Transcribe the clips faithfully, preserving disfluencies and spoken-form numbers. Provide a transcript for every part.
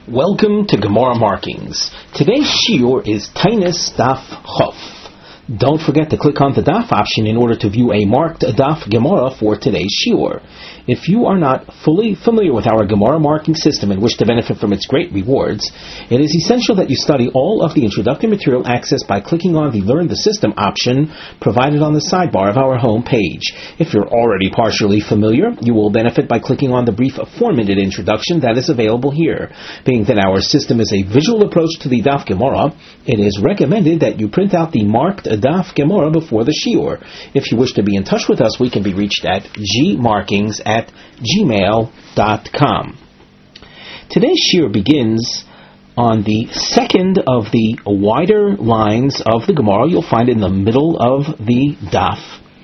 Welcome to Gemara Markings. Today's shiur is Tainis Daf Chof. Don't forget to click on the Daf option in order to view a marked Daf Gemara for today's shiur. If you are not fully familiar with our Gemara marking system and wish to benefit from its great rewards, it is essential that you study all of the introductory material accessed by clicking on the Learn the System option provided on the sidebar of our home page. If you're already partially familiar, you will benefit by clicking on the brief four-minute introduction that is available here. Being that our system is a visual approach to the Daf Gemara, it is recommended that you print out the marked Daf Gemara before the shiur. If you wish to be in touch with us, we can be reached at gmarkings at at gmail dot com. Today's shiur begins on the second of the wider lines of the Gemara. You'll find it in the middle of the daf.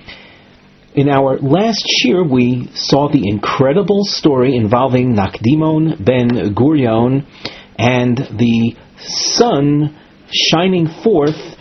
In our last shiur, we saw the incredible story involving Nakdimon ben Gurion and the sun shining forth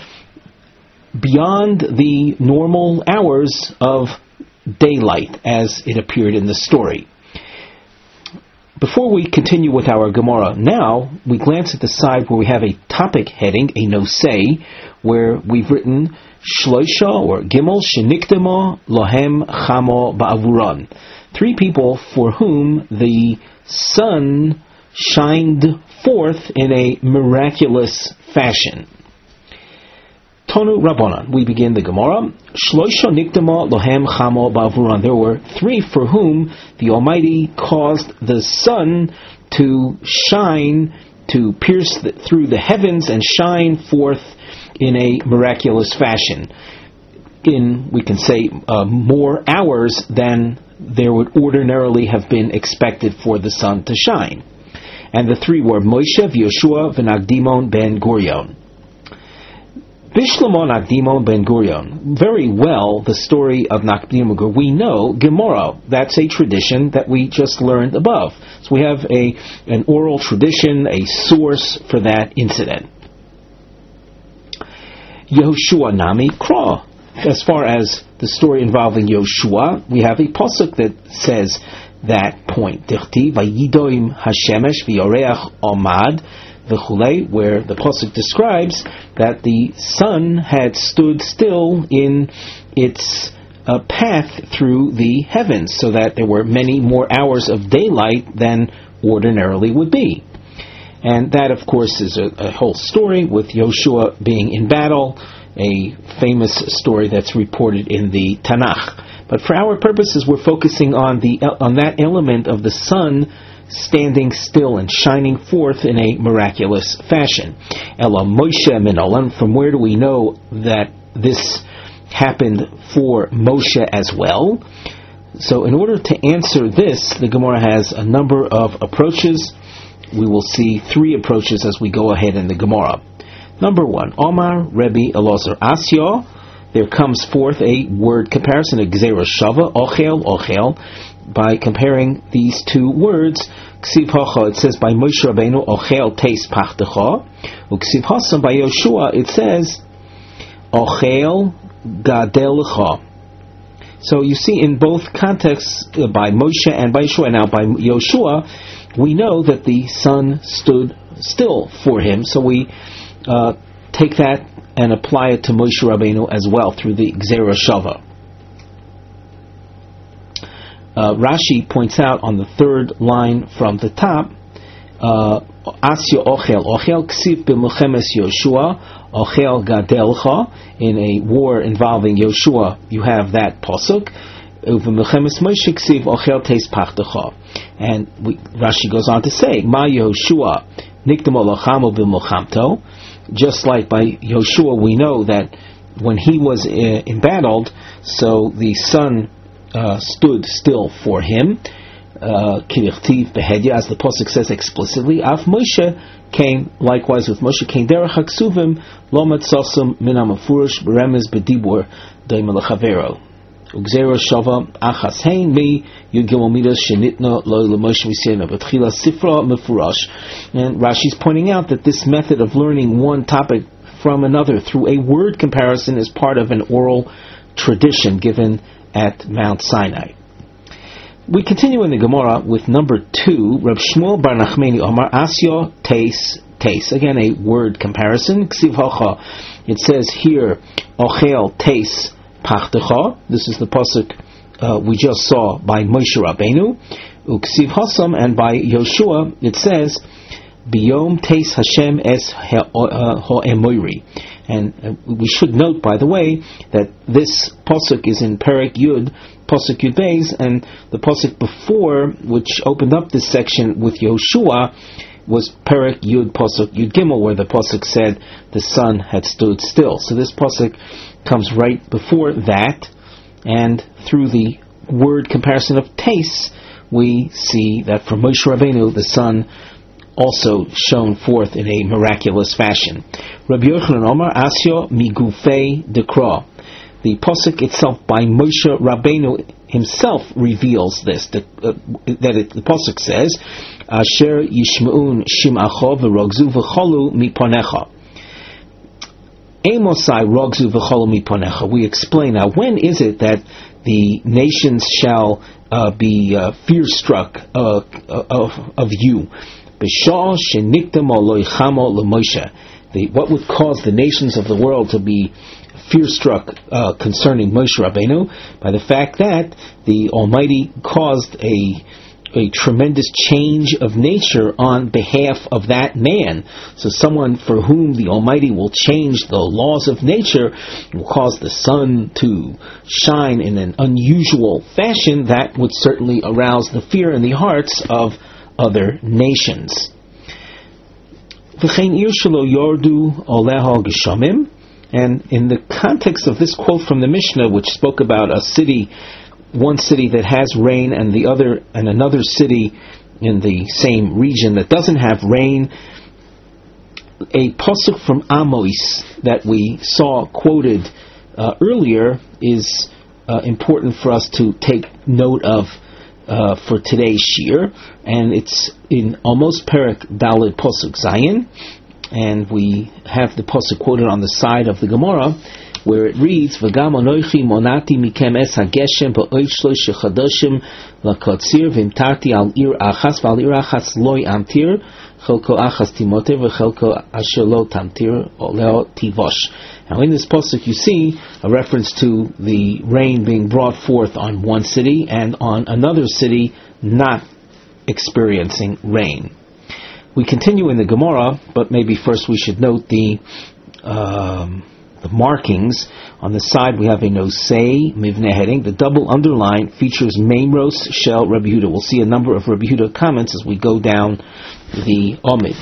beyond the normal hours of daylight as it appeared in the story. Before we continue with our Gemara now, we glance at the side where we have a topic heading, a nosei, where we've written Shloisha or Gimel Sheniktema Lohem Chamo Ba'avuran. Three people for whom the sun shined forth in a miraculous fashion. Tonu Rabbanan. We begin the Gemara. Shloisha Niktama Lohem Chamo Ba'avuran. There were three for whom the Almighty caused the sun to shine, to pierce the, through the heavens and shine forth in a miraculous fashion. In, we can say, uh, more hours than there would ordinarily have been expected for the sun to shine. And the three were Moshe, Yoshua, V'Nakdimon ben Gurion. Bishlamon Nakdimon ben Gurion. Very well, the story of Nakdimon ben Gurion. We know Gemara. That's a tradition that we just learned above. So we have a an oral tradition, a source for that incident. Yehoshua Nami Kra. As far as the story involving Yoshua, we have a pasuk that says that point. Dichti vayidoim hashemesh v'yoreach omad. Where the pasuk describes that the sun had stood still in its uh, path through the heavens, so that there were many more hours of daylight than ordinarily would be. And that, of course, is a, a whole story with Yoshua being in battle, a famous story that's reported in the Tanakh. But for our purposes, we're focusing on the on that element of the sun standing still and shining forth in a miraculous fashion. Ela Moshe min Olam. From where do we know that this happened for Moshe as well? So in order to answer this, the Gemara has a number of approaches. We will see three approaches as we go ahead in the Gemara. Number one, Omar Rebbe Elazar Asya. There comes forth a word comparison, a Gzera Shava, Ochel, Ochel, by comparing these two words. Ksiv Hacha, it says by Moshe Rabbeinu, Ochel Teis Pachtecha. Uksiv Hasam, by Yoshua, it says, Ochel Gadelcha. So you see in both contexts, uh, by Moshe and by Yoshua, now by Yoshua, we know that the sun stood still for him. So we uh, take that and apply it to Moshe Rabbeinu as well through the Gzera Shava. Uh, Rashi points out on the third line from the top, Asya Ochel, Ochel Ksiv b'Milchemes Yoshua, Ochel Gadelcha. In a war involving Yoshua, you have that pasuk. Uv'Milchemes Moshe Ksiv Ochel Teis Pachtecha. And we, Rashi goes on to say, Ma Yoshua Nikdam Olachamo b'Milchamto. Just like by Yoshua, we know that when he was uh, embattled, so the sun uh, stood still for him. Kirichtiv uh, behedya, as the pasuk says explicitly. Af Moshe came likewise with Moshe came derech haksuvim lo matzasum min hamafurish beremez bedibur doim lechavero. Ugzera shava achas hein mi yugil midas shenitna lo lemoshe misyena betchila sifra mefurash. And Rashi's pointing out that this method of learning one topic from another through a word comparison is part of an oral tradition given at Mount Sinai. We continue in the Gemara with number two, Reb Shmuel Bar Nachmani Omar Asyo Teis Teis. Again, a word comparison. Ksiv Hocha. It says here, Ochel Teis Pachtecha. This is the pasuk uh, we just saw by Moshe Rabbeinu. Uksiv Hasam, and by Yoshua it says, Biyom Teis Hashem Es Ha'emoiri. And uh, we should note, by the way, that this pasuk is in Perek Yud, pasuk Yud Beis, and the pasuk before, which opened up this section with Yoshua, was Perek Yud pasuk Yud Gimel, where the pasuk said the sun had stood still. So this pasuk comes right before that, and through the word comparison of Teis, we see that for Moshe Rabbeinu the sun also shone forth in a miraculous fashion. Rabbi Yochanan Omar Asyo Migufei Dekra. The pasuk itself by Moshe Rabbeinu himself reveals this. The, uh, that it, the pasuk says, Asher Yishmeun Shim'acho v'Rogzu v'Cholu miponecha. Amosai Rogzu v'Cholu miponecha. We explain now. When is it that the nations shall uh, be uh, fear-struck uh, of, of you? The, what would cause the nations of the world to be fear-struck uh, concerning Moshe Rabbeinu? By the fact that the Almighty caused a a tremendous change of nature on behalf of that man. So someone for whom the Almighty will change the laws of nature, will cause the sun to shine in an unusual fashion, that would certainly arouse the fear in the hearts of other nations. And in the context of this quote from the Mishnah, which spoke about a city, one city that has rain and the other, and another city in the same region that doesn't have rain, a pasuk from Amos that we saw quoted uh, earlier is uh, important for us to take note of Uh, for today's shir, and it's in almost Perek Daled Pasuk Zayin, and we have the pasuk quoted on the side of the Gemara, where it reads, "V'gam anochi monati mikem es hageshem ba'oiv shlosh chadashim lakatzir v'imtarti al ir achas v'al ir achas loy amtir chelko achas timoter v'chelko asher lo tamtir oleo tivosh." Now in this pasuk you see a reference to the rain being brought forth on one city and on another city not experiencing rain. We continue in the Gemara, but maybe first we should note the um, the markings. On the side we have a nosei mivne heading. The double underline features Meimros Shel Rabbi Yehuda. We'll see a number of Rabbi Yehuda comments as we go down the Omid.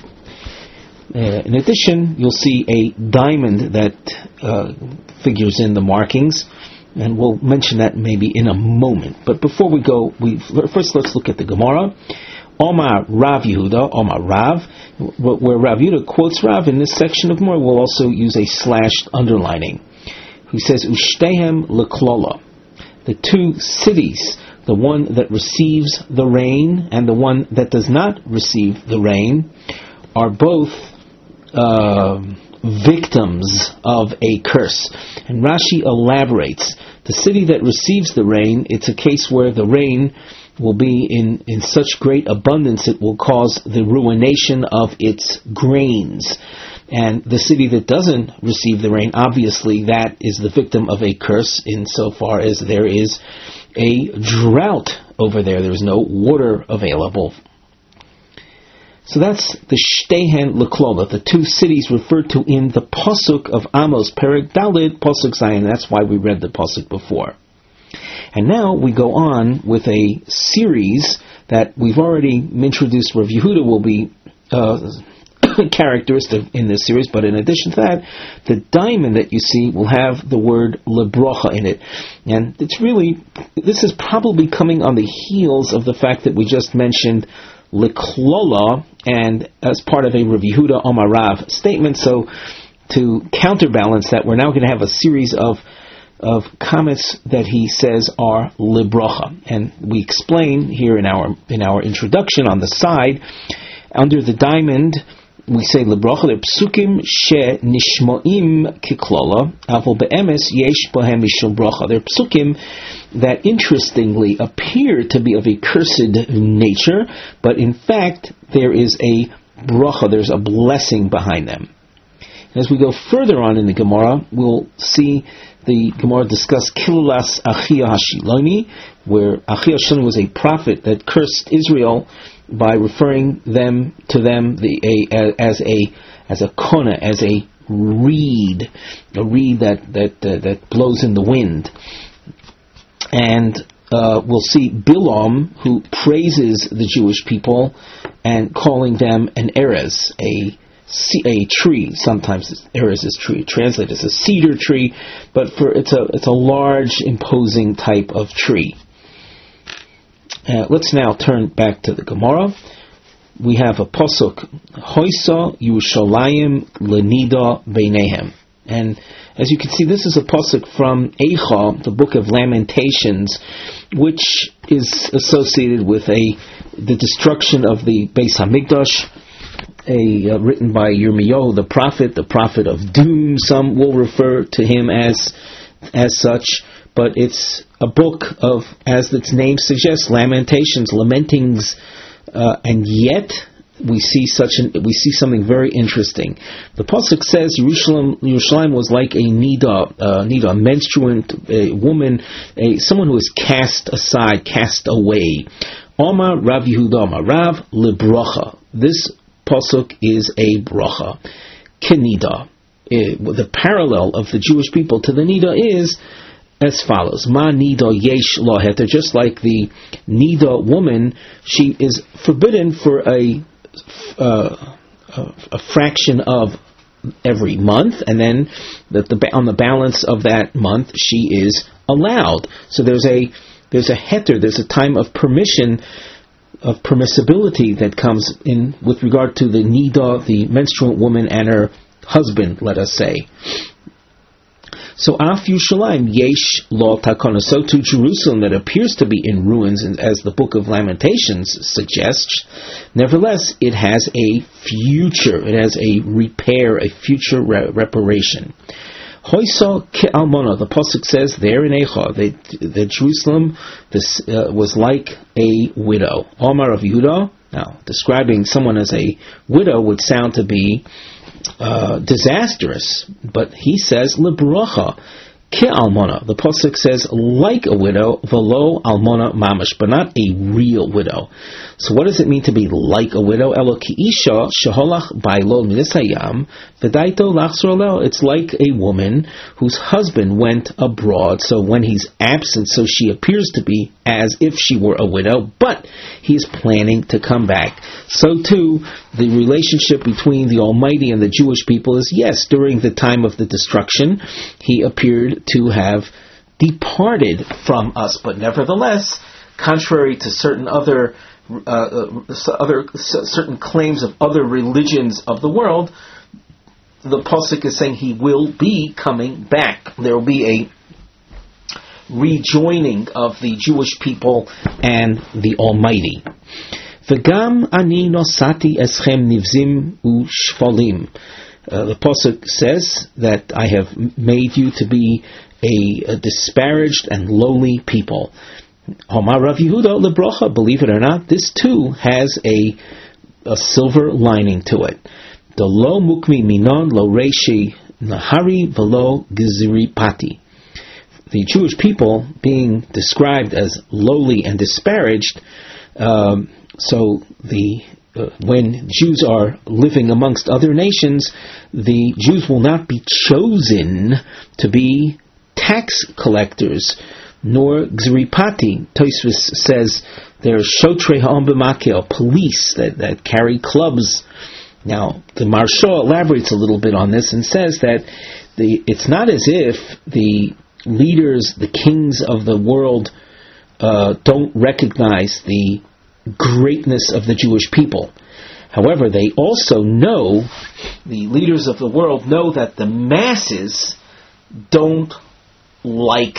Uh, in addition, you'll see a diamond that uh, figures in the markings, and we'll mention that maybe in a moment. But before we go, we first let's look at the Gemara. Omar Rav Yehuda, Omar Rav, where Rav Yehuda quotes Rav in this section of Gemara, we'll also use a slashed underlining. He says, Ushtehem leklola. The two cities, the one that receives the rain and the one that does not receive the rain, are both Uh, victims of a curse. And Rashi elaborates, the city that receives the rain, it's a case where the rain will be in, in such great abundance it will cause the ruination of its grains. And the city that doesn't receive the rain, obviously that is the victim of a curse insofar as there is a drought over there. There is no water available. So that's the Shtehen Leklola, the two cities referred to in the Pasuk of Amos, Perek Daled, Pasuk Zayin. That's why we read the Pasuk before. And now we go on with a series that we've already introduced. Rav Yehuda will be uh, characteristic in this series, but in addition to that, the diamond that you see will have the word Lebrocha in it. And it's really, this is probably coming on the heels of the fact that we just mentioned Leklola, and as part of a Rav Yehuda Omar Rav statement. So to counterbalance that, we're now going to have a series of of comments that he says are Librocha, and we explain here in our in our introduction on the side under the diamond we say lebrocha, they're psukim she nishmoim kiklola, avol be'emes yesh bohem mishum brocha. They're psukim that interestingly appear to be of a cursed nature, but in fact there is a brocha, there's a blessing behind them. As we go further on in the Gemara, we'll see the Gemara discuss Kilulas Achia Hashiloni, where Achia Hashiloni was a prophet that cursed Israel by referring them to them the, a, as a as a kona, as a reed, a reed that that uh, that blows in the wind. And uh, we'll see Bilam, who praises the Jewish people and calling them an erez, a a tree. Sometimes erez is tree translated as a cedar tree, but for it's a it's a large, imposing type of tree. Uh, let's now turn back to the Gemara. We have a pasuk, Hoisa Yerushalayim Lenida Beinehem. And as you can see, this is a pasuk from Eicha, the book of Lamentations, which is associated with a the destruction of the Beis Hamikdash, a uh, written by Yirmiyahu, the prophet, the prophet of doom. Some will refer to him as as such, but it's a book of, as its name suggests, lamentations, lamentings, uh, and yet we see such an we see something very interesting. The pasuk says Yerushalayim, Yerushalayim was like a nida, uh, nida, a menstruant, a woman, a someone who is cast aside, cast away. Omar Rav Yehuda Omar Rav lebrocha. This pasuk is a bracha. Kenida. The parallel of the Jewish people to the nida is as follows: Ma nida yesh lo heter. Just like the nida woman, she is forbidden for a uh, a fraction of every month, and then that the on the balance of that month she is allowed. So there's a there's a heter, there's a time of permission, of permissibility that comes in with regard to the nida, the menstruant woman, and her husband, let us say. So Af Yerushalayim yesh lo takana. So to Jerusalem, that appears to be in ruins, as the book of Lamentations suggests, nevertheless it has a future, it has a repair, a future re- reparation. Hoisa ke'almona, the pasuk says there in Eicha, that Jerusalem this uh, was like a widow. Omar of Yehuda. Now, describing someone as a widow would sound to be uh, disastrous, but he says lebrocha ke'almona. The pasuk says like a widow, velo almona mamash, but not a real widow. So what does it mean to be like a widow? Elo ki isha sheholach bailo minisayam v'daito lachzor leo. It's like a woman whose husband went abroad, so when he's absent, so she appears to be as if she were a widow, but he's planning to come back. So too, the relationship between the Almighty and the Jewish people is, yes, during the time of the destruction, he appeared to have departed from us, but nevertheless, contrary to certain other uh, other certain claims of other religions of the world, the pasuk is saying he will be coming back. There will be a rejoining of the Jewish people and the Almighty. V'gam ani nosati eschem nivzim u'shvalim. Uh, the pasuk says that I have made you to be a, a disparaged and lowly people. Omar Rav Yehuda lebrocha. Believe it or not, this too has a a silver lining to it. The lo mukmi minon lo reishi nahari velo gizri pati. The Jewish people being described as lowly and disparaged. Um, so the uh, when Jews are living amongst other nations, the Jews will not be chosen to be tax collectors, nor gzripati. Tosfos says they're shotrei ha'am b'makel, police that, that carry clubs. Now, the Maharsha elaborates a little bit on this and says that the it's not as if the leaders, the kings of the world, uh, don't recognize the greatness of the Jewish people. However, they also know, the leaders of the world know that the masses don't like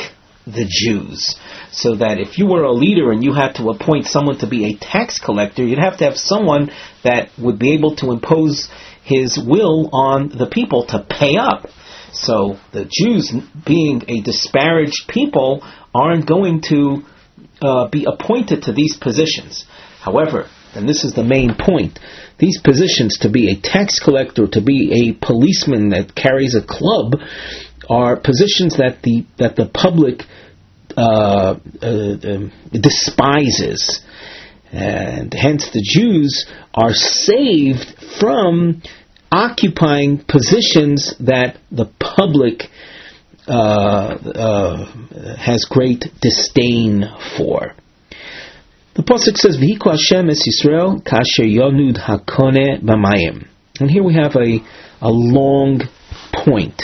the Jews. So that if you were a leader and you had to appoint someone to be a tax collector, you'd have to have someone that would be able to impose his will on the people to pay up. So the Jews, being a disparaged people, aren't going to uh, be appointed to these positions. However, and this is the main point, these positions, to be a tax collector, to be a policeman that carries a club, are positions that the that the public uh, uh, despises, and hence the Jews are saved from occupying positions that the public uh, uh, has great disdain for. The pasuk says, "V'hiko Hashem es Yisrael kasher yonud hakone b'mayim," and here we have a a long point.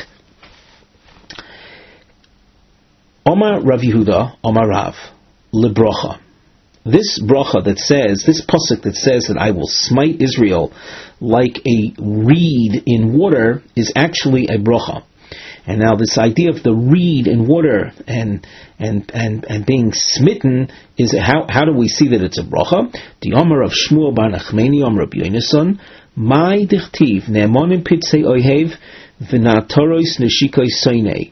Omar Rav Yehuda, Omar Rav, lebrocha. This bracha that says, this pasuk that says that I will smite Israel like a reed in water is actually a bracha. And now this idea of the reed in water and and and, and being smitten is how how do we see that it's a bracha? The Omar of Shmuel bar Nachmani Omar Rabbi Yonason, my dichtiv ne'emonim pitzei ohev v'na'atoros neshikoi soinei.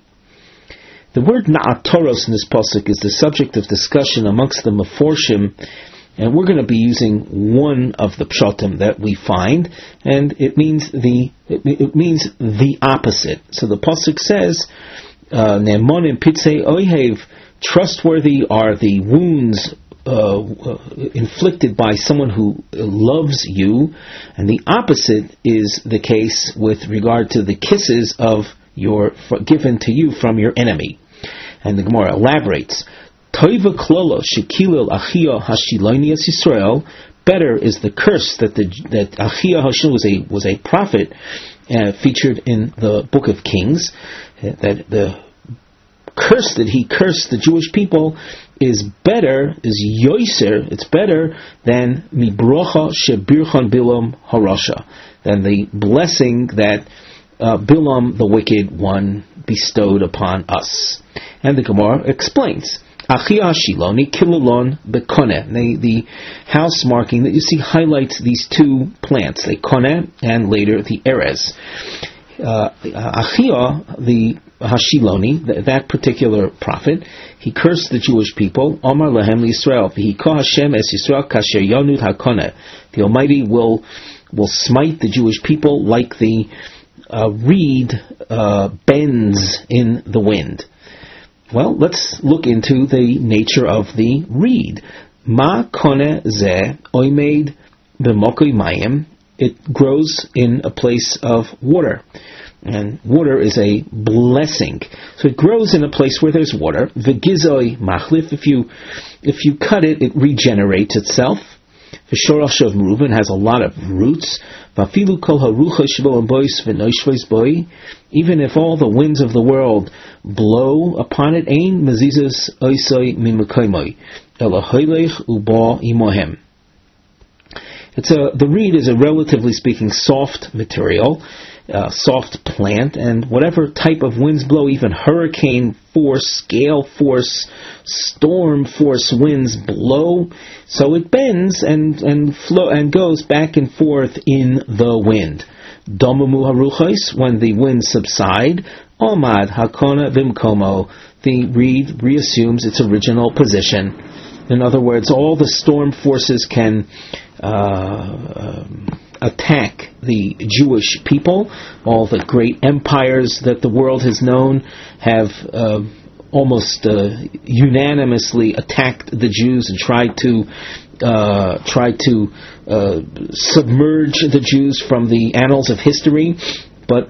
The word na'atoros in this pasuk is the subject of discussion amongst the Meforshim, and we're going to be using one of the pshatim that we find, and it means the it, it means the opposite. So the pasuk says, "Ne'emonim pitzei ohev," trustworthy are the wounds uh, inflicted by someone who loves you, and the opposite is the case with regard to the kisses of your given to you from your enemy. And the Gemara elaborates, Toiva klolo shekilil achia hashiloni es Yisrael. Better is the curse that the that Achia Hashil was a was a prophet uh, featured in the Book of Kings. Uh, that the curse that he cursed the Jewish people is better, is yoiser. It's better than mibrocha shebirchan bilam harasha, than the blessing that uh, Bilam the wicked one bestowed upon us. And the Gemara explains, Achia Shiloni Kilulon Bekone. The the house marking that you see highlights these two plants, the Kone and later the Erez. Uh, Achia, the Hashiloni, th- that particular prophet, he cursed the Jewish people. Omar Lahem Yisrael, V'hiko Hashem es Yisrael kasher yonud hakone. The Almighty will will smite the Jewish people like the uh, reed uh, bends in the wind. Well, let's look into the nature of the reed. Ma kone ze oimed b'mokoi mayim. It grows in a place of water, and water is a blessing. So it grows in a place where there's water. V'gizoi machlif. If you if you cut it, it regenerates itself. V'shorosh of Reuven has a lot of roots. V'afilu kol harucha shvo bois v'noishvos boi. Even if all the winds of the world blow upon it, ein mezizas oisoi mimukaymoi elahoylech uba imohem. It's a the reed is a relatively speaking soft material, uh, soft plant, and whatever type of winds blow, even hurricane force, gale force, storm force winds blow, so it bends and and flow and goes back and forth in the wind. Domamu haruchos, when the winds subside, omad hakona vimkomo, the reed reassumes its original position. In other words, all the storm forces can uh, um, attack the Jewish people. All the great empires that the world has known have uh, almost uh, unanimously attacked the Jews and tried to uh, tried to uh, submerge the Jews from the annals of history, but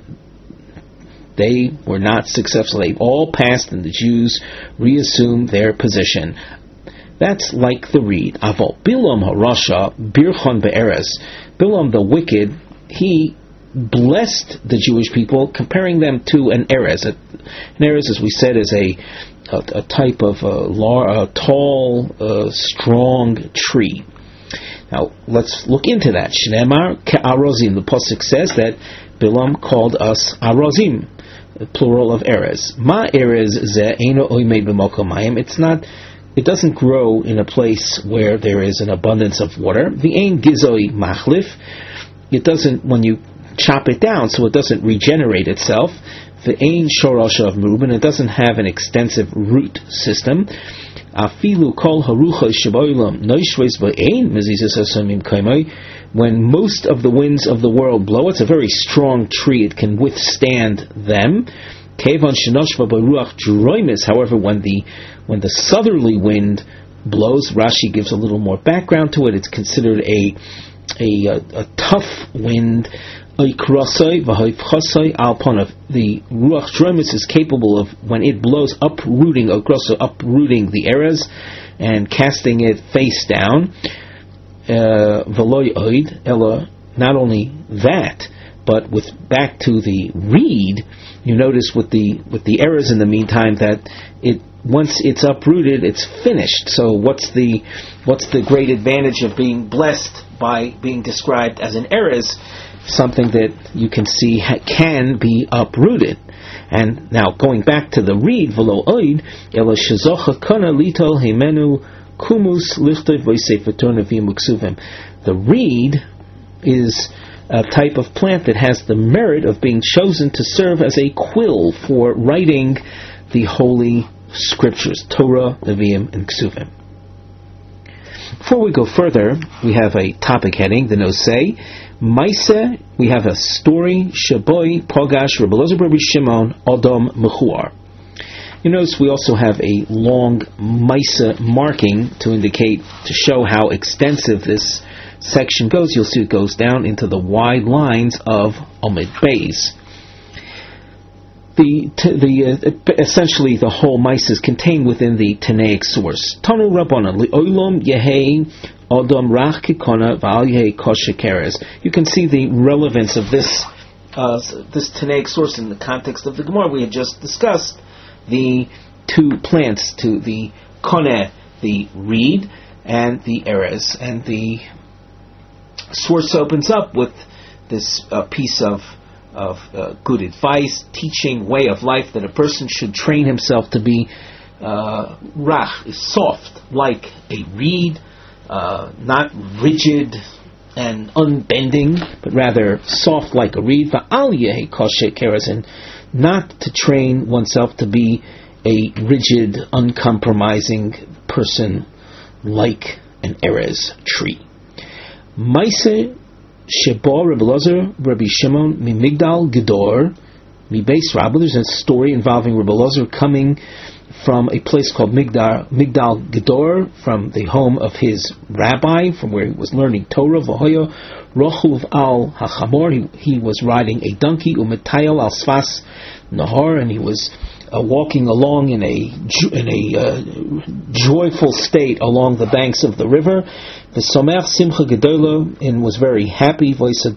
they were not successful. They all passed, and the Jews reassumed their position. That's like the reed. Avol Bilam harasha birchon be'eres. Bilam the wicked, he blessed the Jewish people, comparing them to an erez. An erez, as we said, is a a, a type of a, lar- a tall, uh, strong tree. Now let's look into that. Shneimar ke'arozim. The pasuk says that Bilam called us arozim. plural of erez. Ma erez ze eino oimed b'mokomayim. It's not. It doesn't grow in a place where there is an abundance of water. V'ein gizoi machlif. It doesn't, when you chop it down, so it doesn't regenerate itself. V'ein shorosh of merubin. It doesn't have an extensive root system. Afilu kol harucha shaboilam noishves v'ein mezizas hasamim kaimai. When most of the winds of the world blow, it's a very strong tree. It can withstand them. However, when the when the southerly wind blows, Rashi gives a little more background to it. It's considered a a, a, a tough wind. The ruach dromis is capable of, when it blows, uprooting uprooting the eras and casting it face down. Veloy oid ella. Not only that, but with back to the reed, you notice with the with the errors in the meantime that it once it's uprooted, it's finished. So what's the what's the great advantage of being blessed by being described as an errors? Something that you can see ha- can be uprooted. And now going back to the reed, velo oid ela shazocha kana litol hemenu kumus lichtov v'sefer tornavim uksuvim. The reed is a type of plant that has the merit of being chosen to serve as a quill for writing the holy scriptures, Torah, Nevi'im, and Ksuvim. Before we go further, we have a topic heading, the Nosei. Maise, we have a story, Shaboy, Pogash, Rebbe Elazar Rabbi Shimon, Odom, Mechuar. You notice we also have a long Maise marking to indicate, to show how extensive this section goes. You'll see it goes down into the wide lines of Omid Beis. The t- the uh, essentially the whole mice is contained within the Tanaic source. Tanu Rabbanan li'olam yehei odom rach kikona v'al yehei kosher. You can see the relevance of this uh, this Tanaic source in the context of the Gemara we had just discussed. The two plants, to the koneh, the reed, and the erez, and the source opens up with this uh, piece of of uh, good advice, teaching, way of life, that a person should train himself to be uh, rach, soft, like a reed, uh, not rigid and unbending, but rather soft like a reed. Va'al yehei kosher keres, and not to train oneself to be a rigid, uncompromising person like an erez tree. Maise Shebo Rebbe Elazar Rabbi Shimon Mimigdal Gedor Mibeis Rabba. There's a story involving Rebbe Elazar coming from a place called Migdal Migdal Gedor, from the home of his rabbi, from where he was learning Torah. V'hoyo Rochuv al Hachamor. He, he was riding a donkey. Umetayel al Sfas Nahar, and he was Uh, walking along in a in a uh, joyful state along the banks of the river. The Somer Simcha Gedola, and was very happy.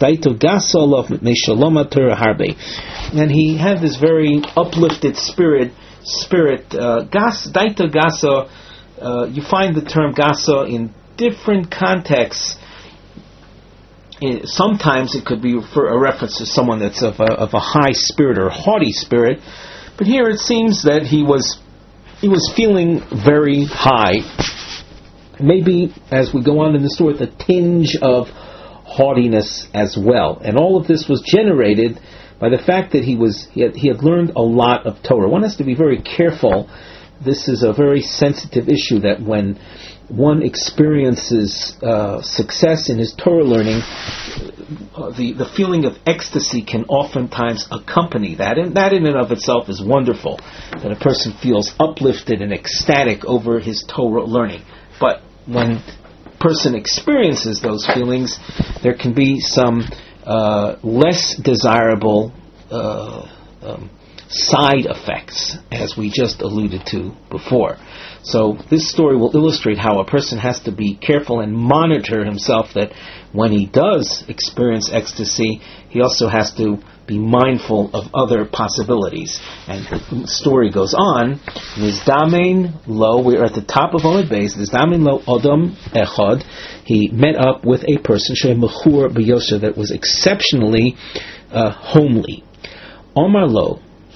And he had this very uplifted spirit. Spirit uh, gas daito gasa. Uh, you find the term gasa in different contexts. It, sometimes it could be for a reference to someone that's of a, of a high spirit or haughty spirit. But here it seems that he was he was feeling very high. Maybe, as we go on in the story, the tinge of haughtiness as well. And all of this was generated by the fact that he was he had, he had learned a lot of Torah. One has to be very careful. This is a very sensitive issue, that when one experiences uh, success in his Torah learning, uh, the, the feeling of ecstasy can oftentimes accompany that, and that in and of itself is wonderful, that a person feels uplifted and ecstatic over his Torah learning. But when a person experiences those feelings, there can be some uh, less desirable uh, um, side effects, as we just alluded to before. So this story will illustrate how a person has to be careful and monitor himself, that when he does experience ecstasy, he also has to be mindful of other possibilities. And the story goes on. Nizdamein lo, we're at the top of Omid Beis. Nizdamein lo Odom Echad. He met up with a person, Shem Mechur B'Yosher, that was exceptionally uh, homely. Omar lo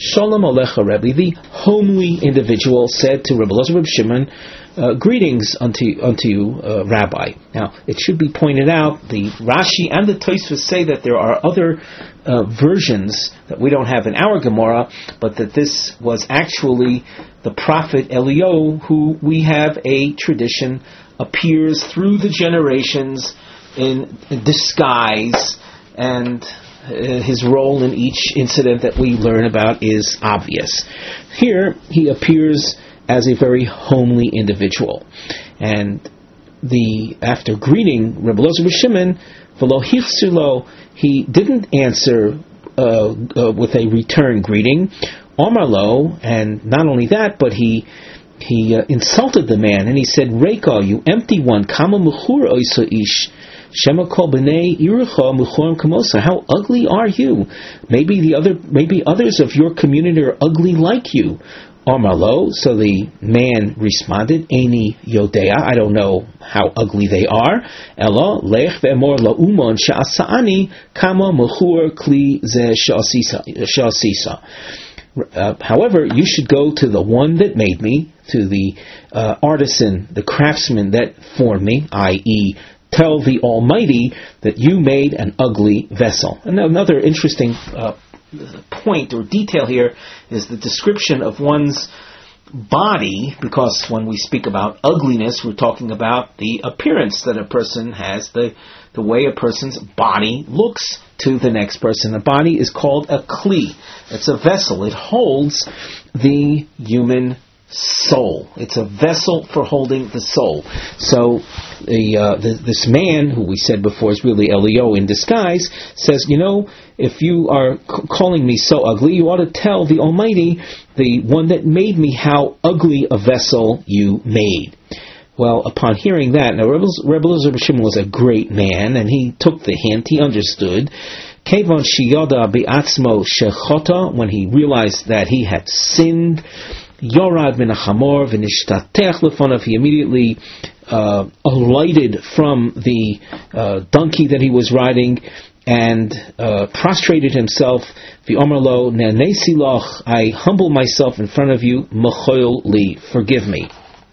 Shalom Alecha Rebbe, the homely individual, said to Rebbe Elazar Reb Shimon, uh, greetings unto unto you, uh, Rabbi. Now, it should be pointed out, the Rashi and the Tosfos say that there are other uh, versions that we don't have in our Gemara, but that this was actually the prophet Eliyahu, who we have a tradition appears through the generations in, in disguise, and uh, his role in each incident that we learn about is obvious. Here, he appears as a very homely individual. And the after greeting Rebbe Elazar Reb Shimon, v'lo hichsulo, he didn't answer uh, uh, with a return greeting. Omar lo, and not only that, but he he uh, insulted the man, and he said, Reika, you empty one, kama muchur oisa ish, shema kol b'nei irucha muchurim kamosa. How ugly are you? Maybe the other, maybe others of your community are ugly like you. Omar lo, so the man responded, Eini yodea, I don't know how ugly they are. Elo lech ve'emor la'umon she'asa'ani kama muchur kli ze she'asisa. Uh, however, you should go to the one that made me, to the uh, artisan, the craftsman that formed me, that is, tell the Almighty that you made an ugly vessel. And another interesting uh, point or detail here is the description of one's body, because when we speak about ugliness, we're talking about the appearance that a person has, the the way a person's body looks to the next person. The body is called a kli. It's a vessel. It holds the human soul. It's a vessel for holding the soul. So the, uh, the this man, who we said before is really Eliyahu in disguise, says, you know, if you are c- calling me so ugly, you ought to tell the Almighty, the one that made me, how ugly a vessel you made. Well, upon hearing that, now Rebbe Elazar Reb Shimon was a great man, and he took the hint, he understood. Kevon shiyada be'atzmo shechota, when he realized that he had sinned, Yorad min hachamor v'nishtatech lefonav, he immediately uh, alighted from the uh, donkey that he was riding and uh, prostrated himself. V'omer lo ne'nesi loch, I humble myself in front of you, mechoil li, forgive me.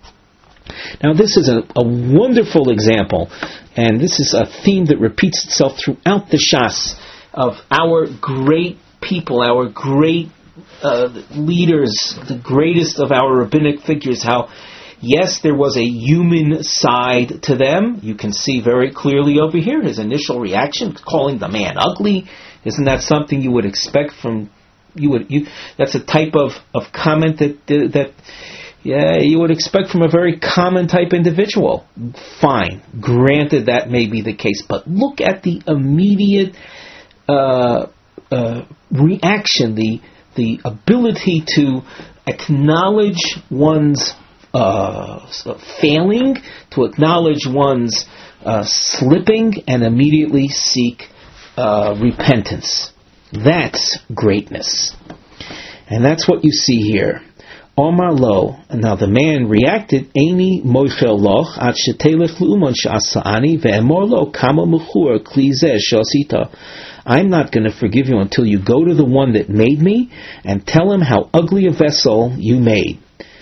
Now this is a, a wonderful example, and this is a theme that repeats itself throughout the Shas, of our great people, our great Uh, leaders, the greatest of our rabbinic figures, how, yes, there was a human side to them. You can see very clearly over here his initial reaction, calling the man ugly. Isn't that something you would expect from, you would, you, that's a type of, of comment that, that, yeah, you would expect from a very common type individual. Fine. Granted, that may be the case, but look at the immediate, uh, uh, reaction, the, the ability to acknowledge one's uh, failing, to acknowledge one's uh, slipping, and immediately seek uh, repentance. That's greatness. And that's what you see here. Omar lo, and now the man reacted, Eini moichel loch, at shetelech lu'umon she'asa'ani, ve'emor lo, kama muchur kli zeh she'asita. I'm not going to forgive you until you go to the one that made me and tell him how ugly a vessel you made.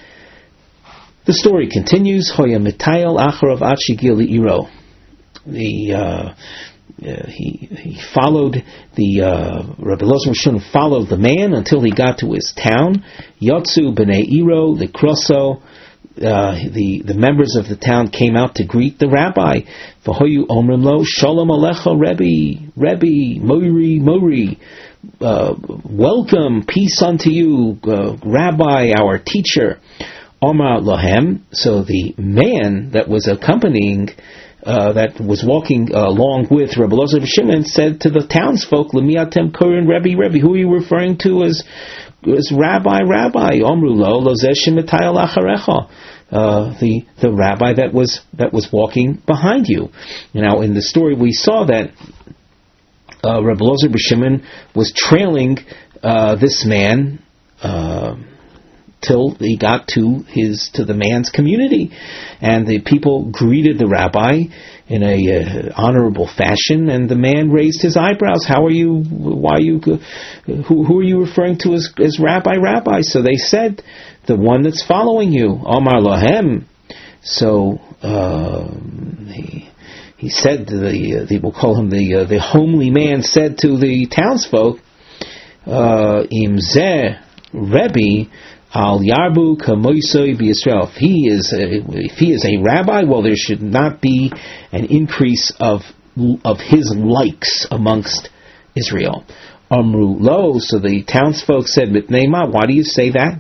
The story continues. Hoya mitayel acharav ad shegil li'iro. The uh, uh, he he followed the uh, Rebbe Elazar Reb Shimon followed the man until he got to his town. Yotzu b'nei iro likroso. Uh, the the members of the town came out to greet the rabbi. V'hoyu omrim lo shalom alecha Rebbe, Rebbe, Mori, Mori. Uh, welcome, peace unto you, uh, Rabbi, our teacher. Omar lohem. So the man that was accompanying, uh, that was walking uh, along with Rebbe Elazar Reb Shimon, said to the townsfolk, Lemiatem korin Rebbe, Rebbe. Who are you referring to as as Rabbi, Rabbi? Omru lo lo zeh shemitayel acharecha. Uh, the the rabbi that was that was walking behind you. Now, in the story, we saw that uh, Rebbe Elazar Reb Shimon was trailing uh, this man uh, till he got to his to the man's community, and the people greeted the rabbi in a uh, honorable fashion, and the man raised his eyebrows. How are you? Why are you? Who, who are you referring to as, as Rabbi? Rabbi? So they said, the one that's following you, Omar Lahem. So uh, he he said, the uh, they will call him the uh, the homely man said to the townsfolk, Im zeh Rebbe al yarbu kamoisoi b'Yisrael. If he is a, if he is a rabbi, well, there should not be an increase of of his likes amongst Israel. Amru lo. So the townsfolk said, Mitnei, why do you say that?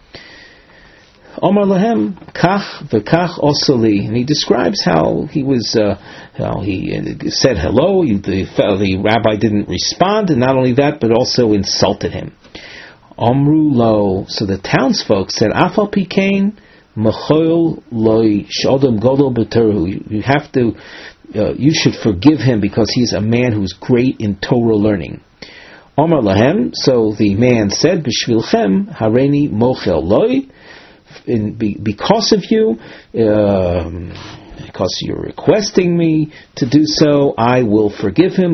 Omar lahem kach v'kach osali, and he describes how he was, uh, how he said hello. The, the rabbi didn't respond, and not only that, but also insulted him. Omru lo. So the townsfolk said, Afal pikein mechoil loy shodom godol b'Torah. You have to, uh, you should forgive him because he's a man who's great in Torah learning. Omar lahem. So the man said, B'shvilchem hareni mochel loy. In, be, because of you, um, because you're requesting me to do so, I will forgive him.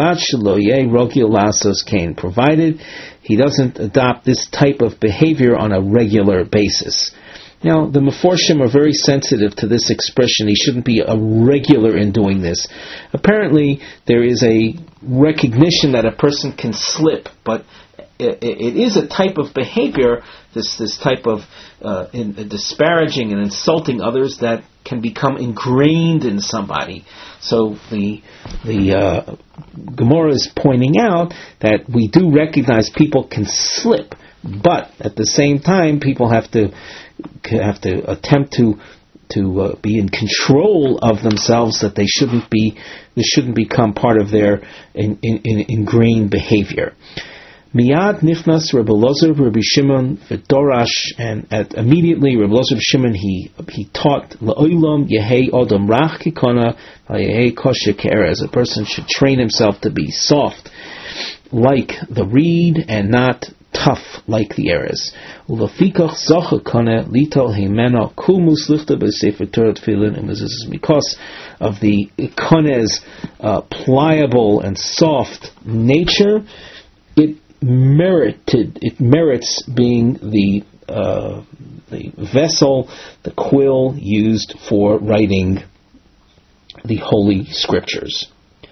Provided he doesn't adopt this type of behavior on a regular basis. Now, the Meforshim are very sensitive to this expression. He shouldn't be a regular in doing this. Apparently, there is a recognition that a person can slip, but it, it is a type of behavior, this this type of uh, in, uh, disparaging and insulting others, that can become ingrained in somebody. So the the uh, Gemara is pointing out that we do recognize people can slip, but at the same time, people have to have to attempt to to uh, be in control of themselves, that they shouldn't be this shouldn't become part of their in, in, in ingrained behavior. Miyad nifnas Rebbe Elazar Rebbe Shimon v'dorash, and at, immediately Rebbe Elazar Shimon he he taught la'olam yehei odom rach kikona v'yehei kosher ke'erez. A person should train himself to be soft like the reed and not tough like the erez. Ulefikach zacha kone lital himena kumus lichta b'sefer Torah tefillin, and this is because of the kone's uh, pliable and soft nature. It merited it merits being the uh, the vessel, the quill used for writing the holy scriptures.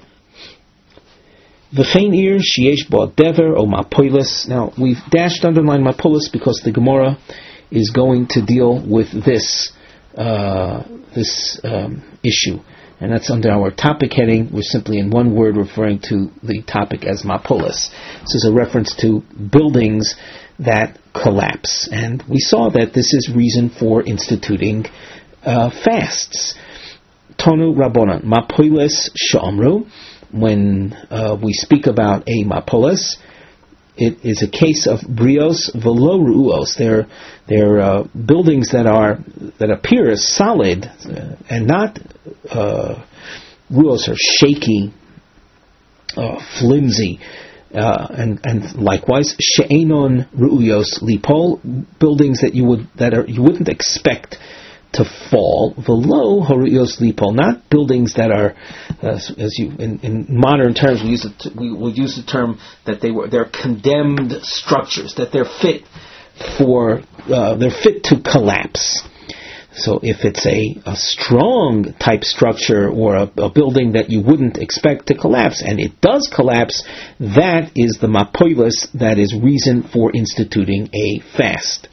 V'chein ir sheyesh bo dever o mapolis. Now we've dashed underline mapolis because the Gemara is going to deal with this uh, this um, issue. And that's under our topic heading. We're simply in one word referring to the topic as mapolis. This is a reference to buildings that collapse. And we saw that this is reason for instituting uh, fasts. Tonu Rabbonan, mapolis sha'amru. When uh, we speak about a mapolis, it is a case of brios velo ruos. They're they're uh, buildings that are that appear as solid uh, and not uh, ruos are shaky, uh, flimsy, uh, and and likewise she'enon ruuyos lipol, buildings that you would that are you wouldn't expect to fall. Velo haruyos lipol, not buildings that are, uh, as you in, in modern terms we use it, we would use the term that they were they're condemned structures, that they're fit for uh, they're fit to collapse. So if it's a, a strong type structure or a, a building that you wouldn't expect to collapse, and it does collapse, that is the mapoilus, that is reason for instituting a fast.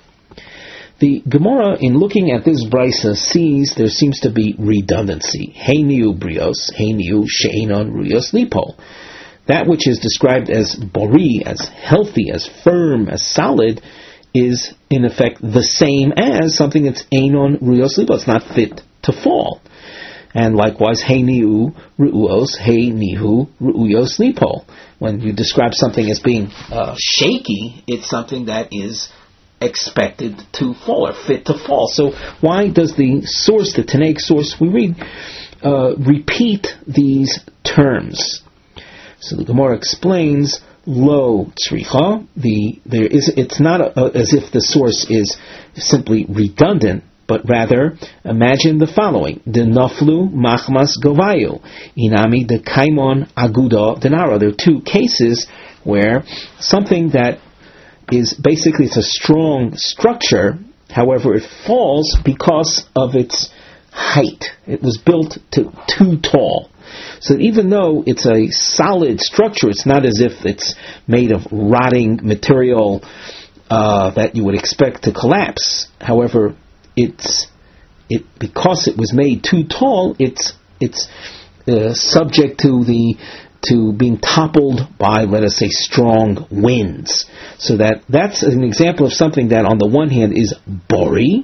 The Gemara, in looking at this brisa, sees there seems to be redundancy. Hey niu brios, hey niu she'enon ruyos lipo. That which is described as bori, as healthy, as firm, as solid, is in effect the same as something that's enon ruyos lipo. It's not fit to fall. And likewise, hey niu ruos, hey nihu ruuyos lipo. When you describe something as being uh, shaky, it's something that is expected to fall or fit to fall. So why does the source, the Tanaic source we read, uh, repeat these terms? So the Gemara explains, lo tzricha. The there is it's not a, a, as if the source is simply redundant, but rather imagine the following: the naflu machmas govayu, inami de kaimon agudo denaro. There are two cases where something that is basically it's a strong structure, however, it falls because of its height. It was built to, too tall. So even though it's a solid structure, it's not as if it's made of rotting material uh, that you would expect to collapse. However, it's it because it was made too tall, it's it's uh, subject to the to being toppled by, let us say, strong winds. So that that's an example of something that on the one hand is bori,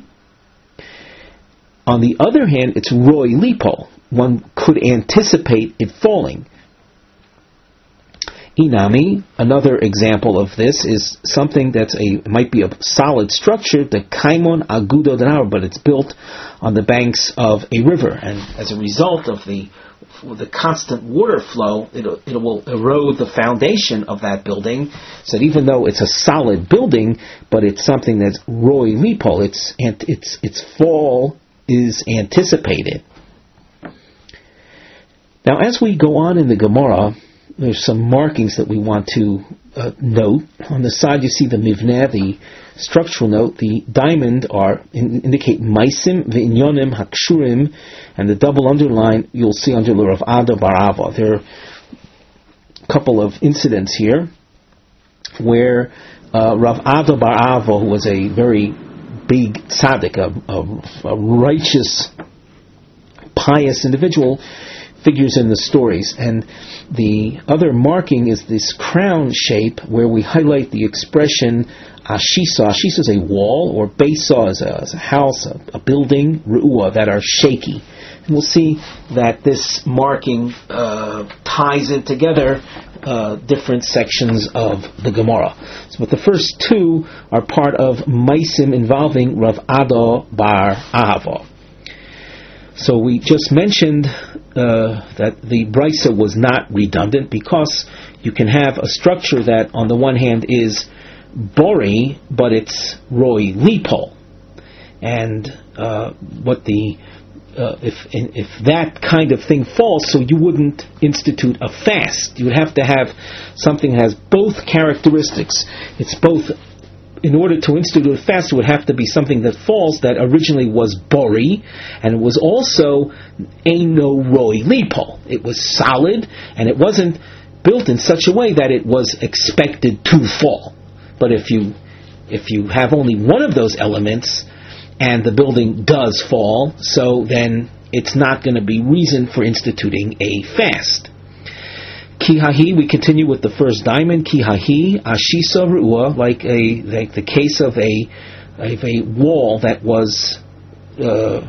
on the other hand it's roi lipo. One could anticipate it falling. Inami, another example of this is something that's a might be a solid structure, the kaimon agudo denaro, but it's built on the banks of a river, and as a result of the the constant water flow, it it will erode the foundation of that building. So that even though it's a solid building, but it's something that's roi lipo, its its its fall is anticipated. Now, as we go on in the Gemara, there's some markings that we want to uh, note. On the side, you see the mivneh, the structural note. The diamond are in, indicate maisim, v'inyonim, hakshurim, and the double underline you'll see under Rav Ada bar Ava. There are a couple of incidents here where uh, Rav Ada bar Ava, who was a very big tzaddik, a, a, a righteous, pious individual, figures in the stories. And the other marking is this crown shape where we highlight the expression ashisa. Ashisa is a wall, or beisa is a, is a house, a, a building, ru'ua, that are shaky. And we'll see that this marking uh, ties in together uh, different sections of the Gemara. So, but the first two are part of Maisim involving Rav Ada bar Ahava. So we just mentioned uh, that the Brisa was not redundant because you can have a structure that on the one hand is bori, but it's roi lipo. And uh, what the uh, if if that kind of thing falls, so you wouldn't institute a fast. You would have to have something that has both characteristics. It's both. In order to institute a fast, it would have to be something that falls that originally was bori, and it was also eino roi lipo. It was solid, and it wasn't built in such a way that it was expected to fall. But if you if you have only one of those elements, and the building does fall, so then it's not going to be reason for instituting a fast. Kihahi, we continue with the first diamond. Kihahi, ashisa ru'ua, like a like the case of a of a wall that was uh,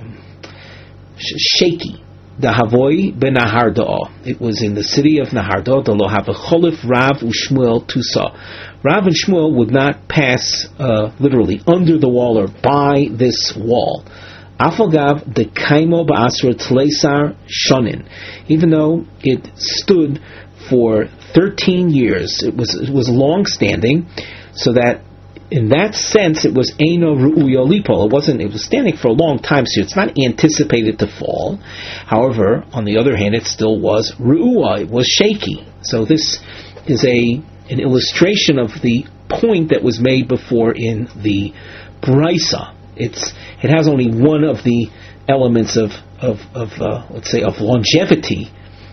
sh- shaky. Dahavoi ben Nahardo. It was in the city of Nahardo. The lohava cholif Rav u'Shmuel tusa. Rav and Shmuel would not pass uh, literally under the wall or by this wall. Afagav de kaimo ba'asra tleisar shonin. Even though it stood for thirteen years, it was it was long standing, so that in that sense it was eino ru'uya lipo. It wasn't. It was standing for a long time, so it's not anticipated to fall. However, on the other hand, it still was ru'uya. It was shaky. So this is a an illustration of the point that was made before in the Brisa. It's it has only one of the elements of of, of uh, let's say of longevity.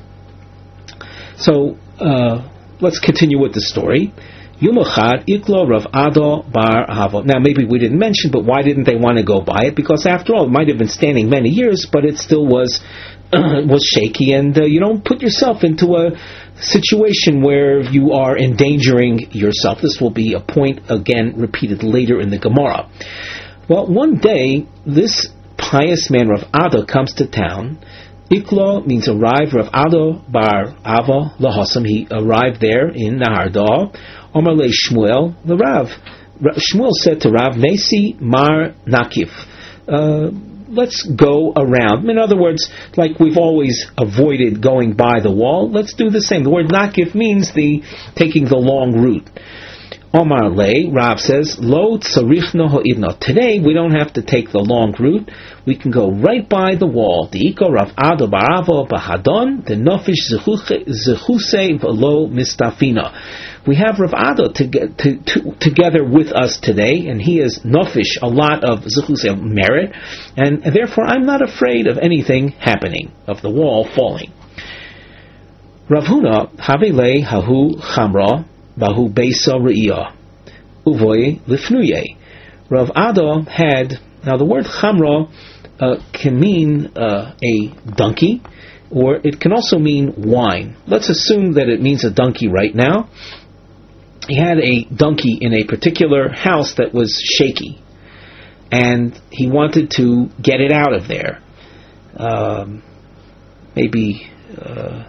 So uh, let's continue with the story. Yumachad Iklo Rav Ada bar Ahava. Now maybe we didn't mention, but why didn't they want to go by it? Because after all, it might have been standing many years, but it still was uh, was shaky, and uh, you don't put yourself into a situation where you are endangering yourself. This will be a point again repeated later in the Gemara. Well, one day this pious man Rav Ada comes to town. Iklo means arrive. Rav Ada bar Ava lahasam. He arrived there in Nahardo. Omar le Shmuel the Rav. Shmuel said to Rav, Nesi mar nakif. Uh, let's go around. In other words, like we've always avoided going by the wall, let's do the same. The word nakif means the taking the long route. Omar Lei, Rav says, Lo tzarichno ha'idno. Today we don't have to take the long route. We can go right by the wall. The Iko Rav Ado Baravo Bahadon, the Nofish Zechuse V'lo Mistafina. We have Rav Ado to get, to, to, together with us today, and he is Nofish, a lot of Zechuse merit, and, and therefore I'm not afraid of anything happening, of the wall falling. Rav Huna, Havilei Hahu Chamra, Bahu Beisa Re'iyah, Uvoy Lifnuye. Rav Ado had, now the word Chamra uh, can mean uh, a donkey, or it can also mean wine. Let's assume that it means a donkey right now. He had a donkey in a particular house that was shaky, and he wanted to get it out of there. Um, maybe... Uh,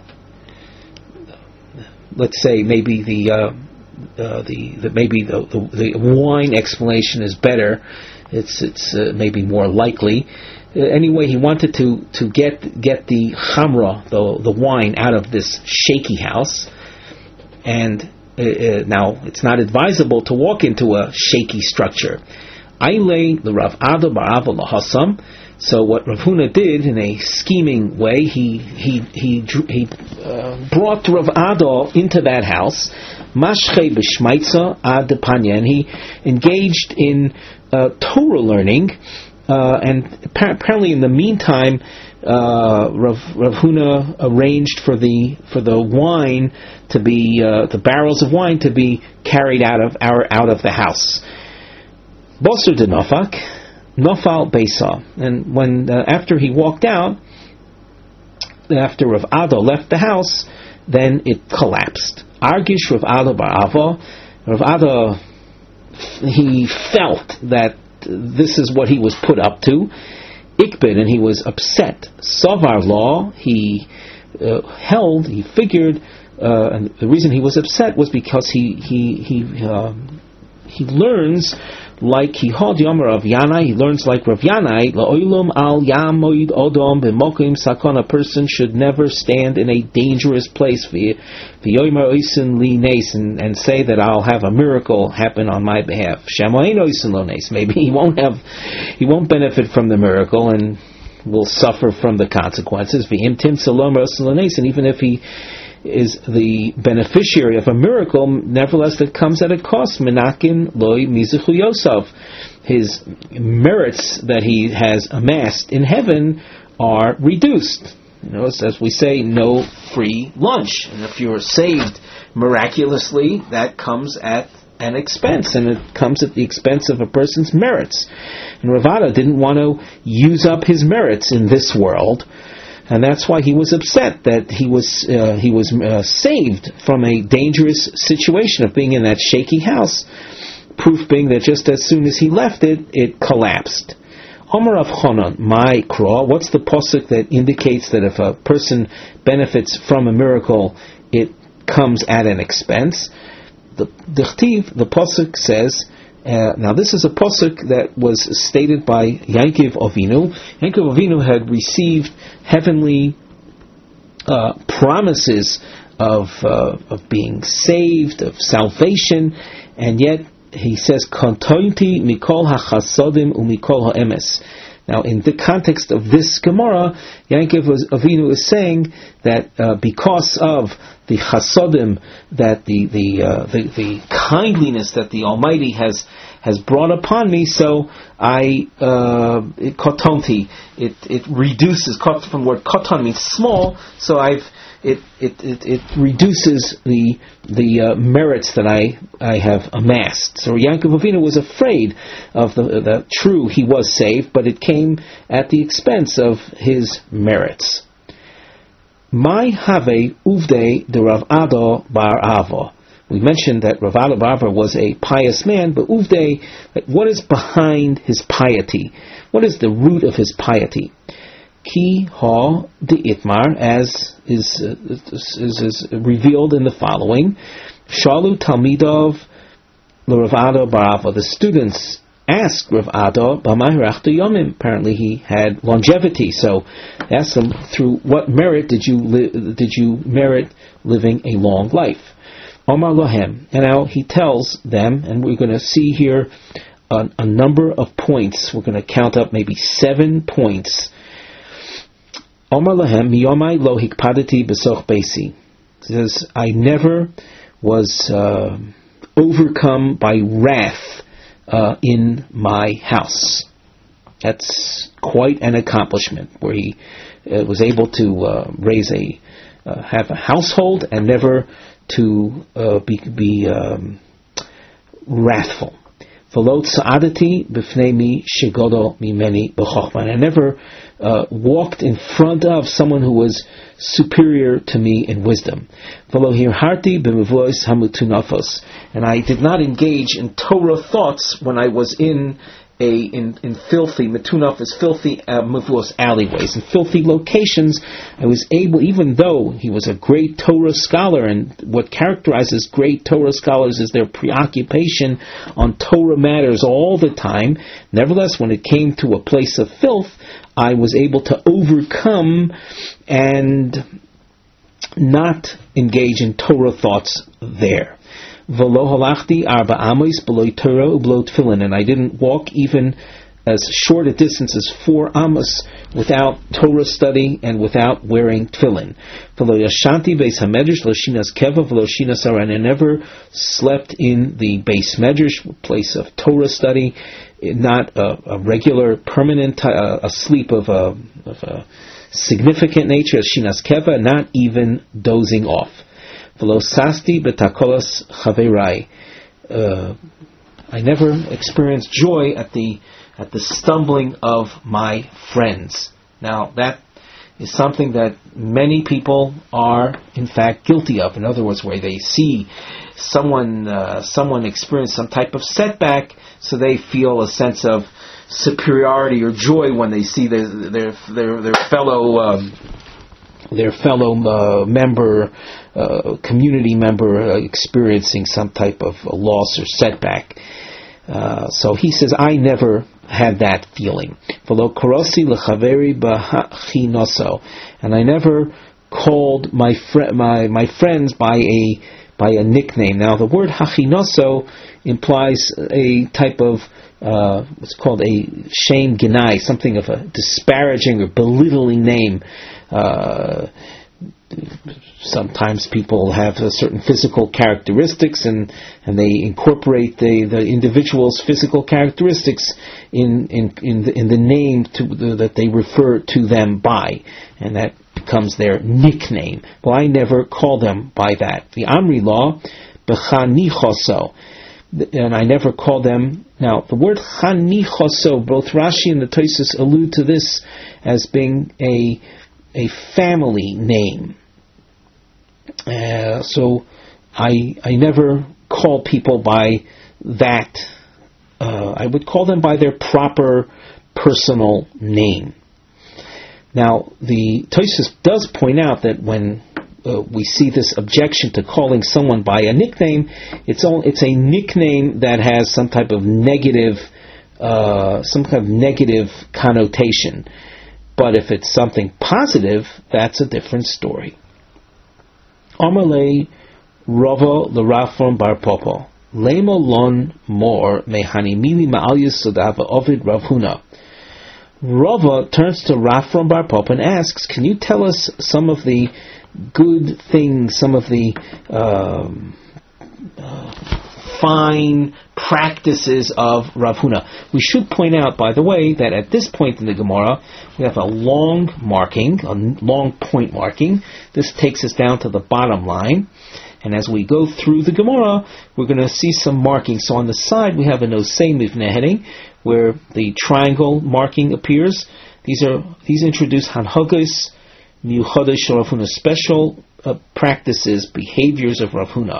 Let's say maybe the uh, uh, the, the maybe the, the the wine explanation is better. It's it's uh, maybe more likely. Uh, anyway, he wanted to, to get get the chamra, the the wine, out of this shaky house. And uh, uh, now it's not advisable to walk into a shaky structure. Ailei the Rav Ado Barava Lahasam. So what Rav Huna did in a scheming way, he he he he uh, brought Rav Ado into that house, Mashche b'shmaitza ad panya, and he engaged in uh, Torah learning, uh, and apparently in the meantime, uh, Rav, Rav Huna arranged for the for the wine to be uh, the barrels of wine to be carried out of our out of the house. Boser de Nofak. Nofal Beisa, and when uh, after he walked out, after Rav Ado left the house, then it collapsed. Argish Rav Ado Baravo, Rav Ado, he felt that this is what he was put up to. Ikbid, and he was upset. Savar law, he uh, held, he figured, uh, and the reason he was upset was because he he he uh, he learns. Like he had Yomer of Yanai, he learns like Rav Yanai, La'oilum al yamoid odom b'mokim sakon. A person should never stand in a dangerous place v'yomer oisin li nes, and say that I'll have a miracle happen on my behalf. Shamoin oisin lo nes. Maybe he won't have, he won't benefit from the miracle and will suffer from the consequences. V'im tim salom oisin lo nes, and even if he is the beneficiary of a miracle, nevertheless it comes at a cost. Menakin loy mizuchu yosef. His merits that he has amassed in heaven are reduced. You know, as we say, no free lunch. And if you're saved miraculously, that comes at an expense, and it comes at the expense of a person's merits. And Rav Ado didn't want to use up his merits in this world. And that's why he was upset that he was uh, he was uh, saved from a dangerous situation of being in that shaky house. Proof being that just as soon as he left it, it collapsed. Omer of Chonon, my kraw. What's the pasuk that indicates that if a person benefits from a miracle, it comes at an expense? The Dichtiv, the pasuk says. Uh, now this is a pasuk that was stated by Yaakov Avinu. Yaakov Avinu had received heavenly uh, promises of uh, of being saved, of salvation, and yet he says, "Kontointi mikol hachasodim umikol ha'emes." Now, in the context of this Gemara, Yaakov Avinu is saying that uh, because of the chasodim, that the the, uh, the the kindliness that the Almighty has has brought upon me, so I uh, it, kotonti, it it reduces. From the word koton means small, so I've it it it, it reduces the the uh, merits that I I have amassed. So Yaakov Avinu was afraid of the the true he was saved, but it came at the expense of his merits. My have uvde de Rav Ado bar Avo. We mentioned that Rav Ado bar Avo was a pious man, but uvde, what is behind his piety? What is the root of his piety? Ki ha de itmar, as is, uh, is, is revealed in the following. Shalu Talmidov le Rav Ado bar Avo. The students asked Rav Ada, B'mai harachta yomim. Apparently he had longevity, so asked him, through what merit did you li- did you merit living a long life? Omar Lohem. And now he tells them, and we're going to see here a, a number of points. We're going to count up maybe seven points. Omar Lohem, miyomai lo hikpadati b'soch beisi. Says, I never was uh, overcome by wrath uh, in my house. That's quite an accomplishment, where he uh, was able to uh, raise a, uh, have a household and never to uh, be, be um, wrathful. V'lo tza'adati b'fnei mi shegodo mimeni b'chochma. I never uh, walked in front of someone who was superior to me in wisdom. V'lo hirharti b'mevuos hamutunafos. And I did not engage in Torah thoughts when I was in a in, in filthy, metunaf is filthy uh, mevuos alleyways, in filthy locations. I was able, even though he was a great Torah scholar, and what characterizes great Torah scholars is their preoccupation on Torah matters all the time. Nevertheless, when it came to a place of filth, I was able to overcome and not engage in Torah thoughts there. V'lo halachti arba amos below Torah u'below tefillin, and I didn't walk even as short a distance as four amos without Torah study and without wearing tefillin. V'lo yashanti beis hamedrash lo shinas keva v'lo shinas hara, and I never slept in the beis medrash, place of Torah study, not a, a regular permanent uh, a sleep of a, of a significant nature as shinas keva, not even dozing off. V'lo sasti b'takolas chaverai. I never experienced joy at the at the stumbling of my friends. Now that is something that many people are in fact guilty of. In other words, where they see someone uh, someone experience some type of setback, so they feel a sense of superiority or joy when they see their their their, their fellow. Um, their fellow uh, member, uh, community member uh, experiencing some type of uh, loss or setback. Uh, so he says, I never had that feeling. V'lo korosi l'chaveri b'chinoso, and I never called my fr- my my friends by a by a nickname. Now the word hachinoso implies a type of uh, what's called a shame ginai, something of a disparaging or belittling name. Uh, sometimes people have a certain physical characteristics, and, and they incorporate the, the individual's physical characteristics in in in the, in the name to the, that they refer to them by, and that becomes their nickname. Well, I never call them by that. The Amri law, b'chanichoso, and I never call them. Now, the word chanichoso, both Rashi and the Tosfos allude to this as being a a family name. Uh, so I I never call people by that. Uh, I would call them by their proper personal name. Now, the Tosfos does point out that when uh, we see this objection to calling someone by a nickname, it's all, it's a nickname that has some type of negative, uh, some kind of negative connotation. But if it's something positive, that's a different story. Amalei Rava l'Rafram bar Popo Lema lon mor mehanimili ma'al yesodava ovid Rav Huna. Rava turns to Rafram bar Popo and asks, "Can you tell us some of the good things, some of the um, uh, fine practices of Rav Huna?" We should point out, by the way, that at this point in the Gemara, we have a long marking, a long point marking. This takes us down to the bottom line. And as we go through the Gemara, we're going to see some markings. So on the side, we have a Nosei Mivneh heading, where the triangle marking appears. These are these introduce Hanhagos Miuchados Rav Huna, special uh, practices, behaviors of Rav Huna.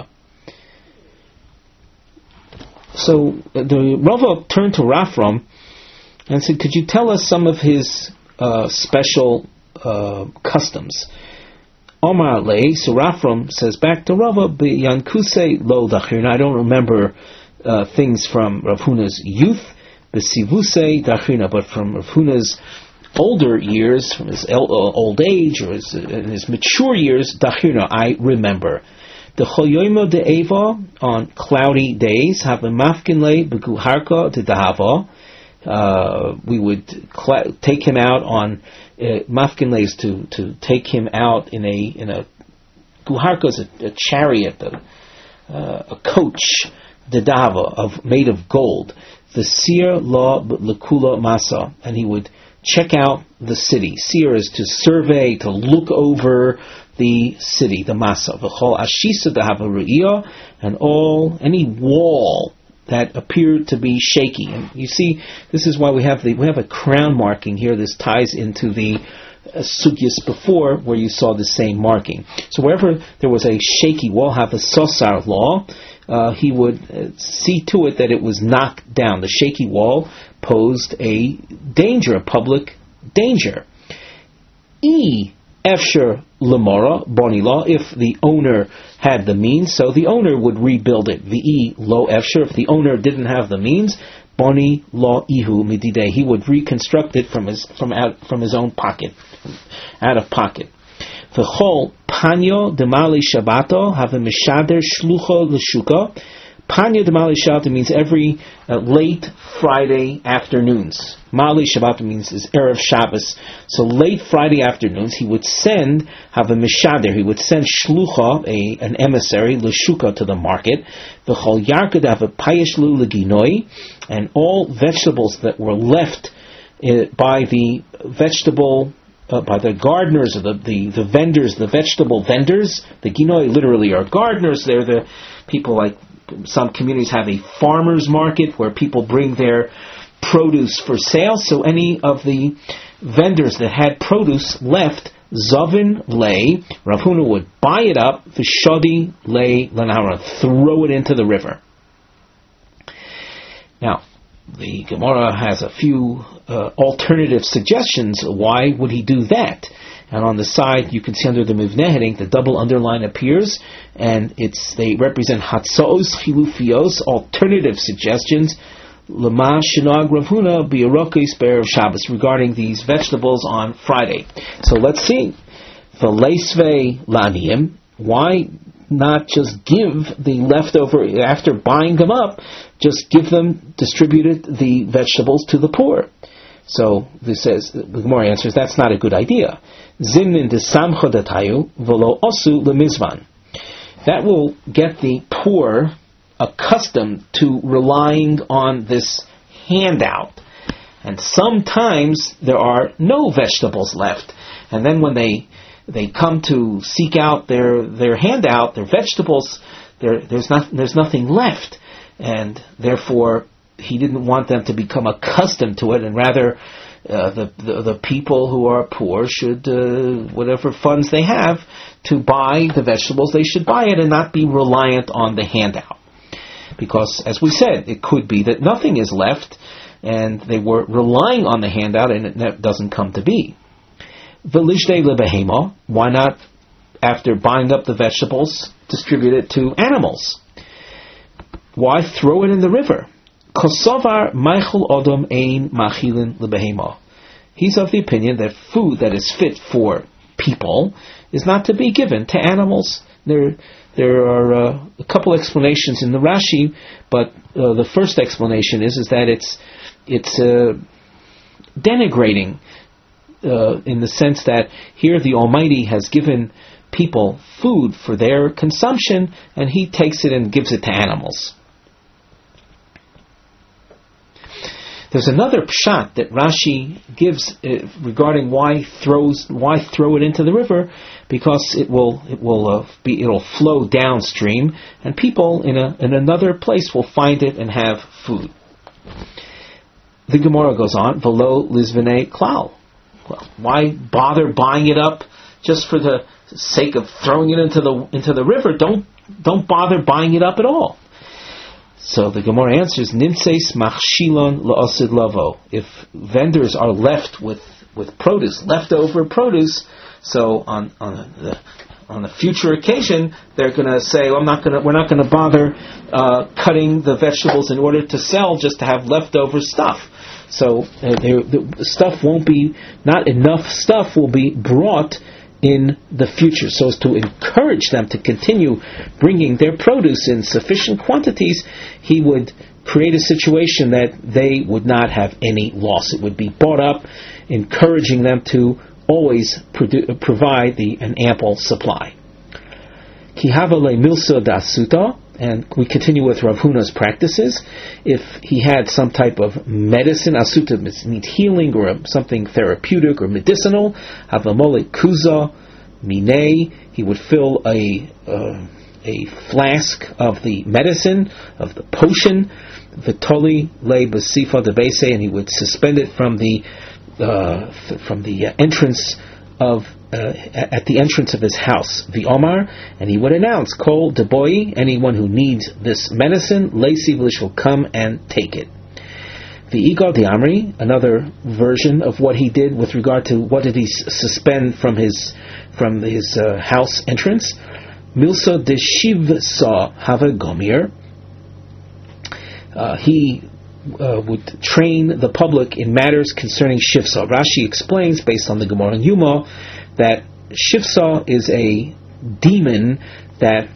So uh, the Rava turned to Rafram and said, "Could you tell us some of his uh, special uh, customs?" Omar lei, so Rafram says back to Rava, "Yankuse lo dachir." I don't remember uh, things from Rav Huna's youth, B'sivusei dachrina, but from Rav Huna's older years, from his el- uh, old age or his, uh, in his mature years, dachrina, I remember. The choyoimo de eva, on cloudy days, have a mafkinle beguharka de dahava. Uh, we would cl- take him out on uh, mafkinles to to take him out in a in a guharka is a, a chariot, a, uh, a coach, de dahava, of made of gold. The seer la lekula masa, and he would check out the city. Seer is to survey, to look over the city, the masa. V'chol ashisa dahava ru'iyah, and all any wall that appeared to be shaky. And you see, this is why we have the we have a crown marking here. This ties into the uh, sugyas before, where you saw the same marking. So wherever there was a shaky wall, have a sosar law. Uh, he would uh, see to it that it was knocked down. The shaky wall posed a danger, a public danger. E efsher lemora bonila, if the owner had the means, so the owner would rebuild it. V'i lo efsher, if the owner didn't have the means, boni lo ihu mididei, he would reconstruct it from his from out from his own pocket, out of pocket. V'chol panyo demali shabato have a mishader shlucho l'shuka. Panyo demali shabato means every uh, late Friday afternoons. Mali Shabbat means is Erev Shabbos. So late Friday afternoons, he would send, have a mishader, he would send shlucha, a, an emissary, l'shuka, to the market. V'chol yarkad have a payeshlu l'ginoi, and all vegetables that were left uh, by the vegetable Uh, by the gardeners, or the, the, the vendors, the vegetable vendors. The ginoi literally are gardeners. They're the people, like some communities have a farmer's market where people bring their produce for sale. So any of the vendors that had produce left, Zavin lay, Rav Huna would buy it up, V'shadi lay lanara, throw it into the river. Now, the Gemara has a few uh, alternative suggestions. Why would he do that? And on the side, you can see under the Mivneh heading, the double underline appears, and it's they represent Hatzaos Chilufios, alternative suggestions. Lama Shinag Rav Huna B'Yarokis Be'er Shabbos, regarding these vegetables on Friday. So let's see. V'leisvei laniyim, why not just give the leftover, after buying them up, just give them, distributed the vegetables to the poor? So this says, the Gemara answers, that's not a good idea. Zimnin de samcha datayu v'lo osu lemizvan. That will get the poor accustomed to relying on this handout. And sometimes there are no vegetables left. And then when they they come to seek out their, their handout, their vegetables, there, there's not there's nothing left. And therefore, he didn't want them to become accustomed to it, and rather uh, the, the the people who are poor should, uh, whatever funds they have to buy the vegetables, they should buy it and not be reliant on the handout. Because, as we said, it could be that nothing is left, and they were relying on the handout, and it doesn't come to be. V'lishdei lebehema, why not, after buying up the vegetables, distribute it to animals? Why throw it in the river? Kosovar Michael Odom Ein Machilin Lebehema. He's of the opinion that food that is fit for people is not to be given to animals. There, there are uh, a couple explanations in the Rashi, but uh, the first explanation is is that it's it's uh, denigrating uh, in the sense that here the Almighty has given people food for their consumption, and He takes it and gives it to animals. There's another pshat that Rashi gives uh, regarding why throws why throw it into the river, because it will it will uh, be it'll flow downstream, and people in a in another place will find it and have food. The Gemara goes on, v'lo lizvene klal. Well, why bother buying it up just for the sake of throwing it into the into the river? Don't don't bother buying it up at all. So the Gemara answers, Nimtseis machshilon la'osid lavo. If vendors are left with, with produce, leftover produce, so on, on the on a future occasion, they're going to say, well, I'm not going to, we're not going to bother uh, cutting the vegetables in order to sell, just to have leftover stuff. So uh, the stuff won't be, not enough stuff will be brought in the future. So as to encourage them to continue bringing their produce in sufficient quantities, he would create a situation that they would not have any loss. It would be bought up, encouraging them to always produ- provide the, an ample supply. Kihavale milsa dasuta, and we continue with Rav Huna's practices. If he had some type of medicine, asuta means healing or something therapeutic or medicinal, havamole kuza mine, he would fill a uh, a flask of the medicine, of the potion, vitoli le basifa de base, and he would suspend it from the uh, th- from the uh, entrance of uh, at the entrance of his house, the Omar, and he would announce, Kol deboi, anyone who needs this medicine, Lacey will come and take it. The Igor the Amri, another version of what he did with regard to what did he suspend from his from his uh, house entrance, Milsa de Shivsa Hava Gomir. Uh, he uh, would train the public in matters concerning Shivsa. Rashi explains, based on the Gemara and Yuma, that Shivsa is a demon that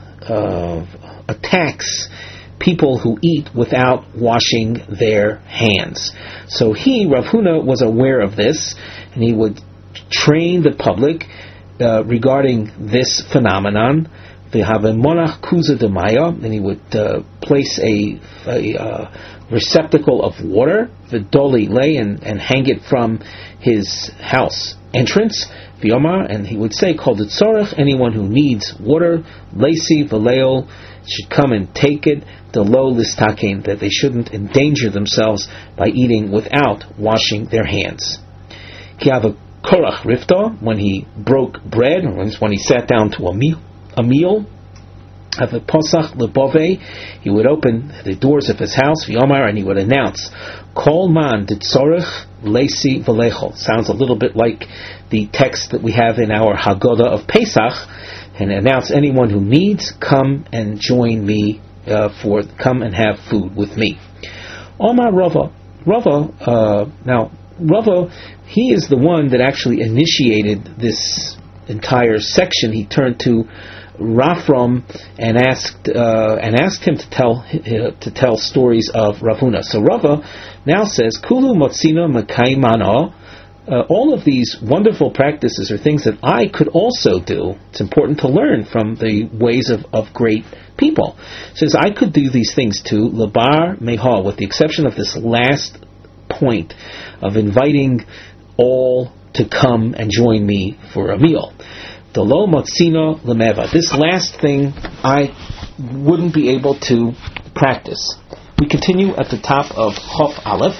uh, attacks people who eat without washing their hands. So he, Rav Huna, was aware of this, and he would train the public uh, regarding this phenomenon. They have a monach kuza de maya, and he would uh, place a, a uh, receptacle of water, the doli lay, and, and hang it from his house entrance, V'yomar, and he would say, Kol tzorech, anyone who needs water, Lacey v'leol, should come and take it, the lo listakein, that they shouldn't endanger themselves by eating without washing their hands. Ki have a korach rifta, when he broke bread, or when he sat down to a meal, a meal, of a posach lebove, he would open the doors of his house, V'yomar, and he would announce, Kol man ditzorech lacey v'lechol. Sounds a little bit like the text that we have in our Haggadah of Pesach, and announce, anyone who needs, come and join me uh, for come and have food with me. Omar Rava, Rava. Uh, now Rava, he is the one that actually initiated this entire section. He turned to Rafram and asked uh, and asked him to tell uh, to tell stories of Rav Huna. So Rava now says, Kulu motzina makaimana. Uh, all of these wonderful practices are things that I could also do. It's important to learn from the ways of, of great people. It says I could do these things too, labar meha, with the exception of this last point of inviting all to come and join me for a meal. The lo matzino lemeva. This last thing I wouldn't be able to practice. We continue at the top of Chof Aleph.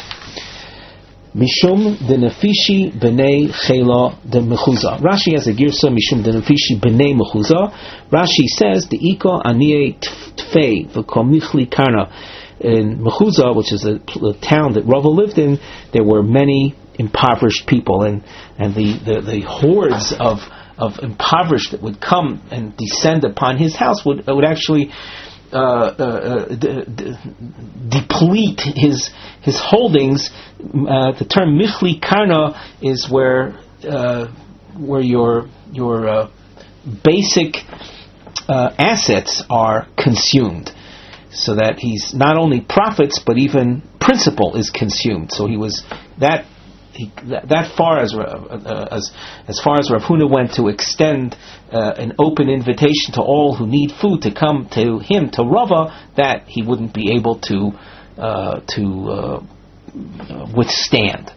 Mishum de nefishi b'nei chela de mechuza. Rashi has a girsa mishum de nefishi b'nei mechuza. Rashi says the iko anie tfei v'komichli karna. In Mechuza, which is a, a town that Rava lived in, there were many impoverished people, and and the, the, the hordes of of impoverished that would come and descend upon his house would would actually uh, uh, d- d- deplete his his holdings. Uh, the term michli karna is where uh, where your your uh, basic uh, assets are consumed, so that he's not only profits but even principal is consumed. So he was that. He, that, that far as uh, as as far as Rav Huna went to extend uh, an open invitation to all who need food to come to him, to Rava, that he wouldn't be able to uh, to uh, withstand.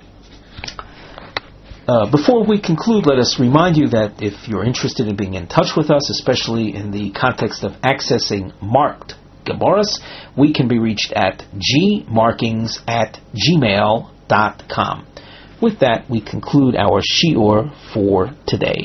Uh, before we conclude, let us remind you that if you're interested in being in touch with us, especially in the context of accessing marked Gemaras, we can be reached at gmarkings at gmail dot com. With that, we conclude our shiur for today.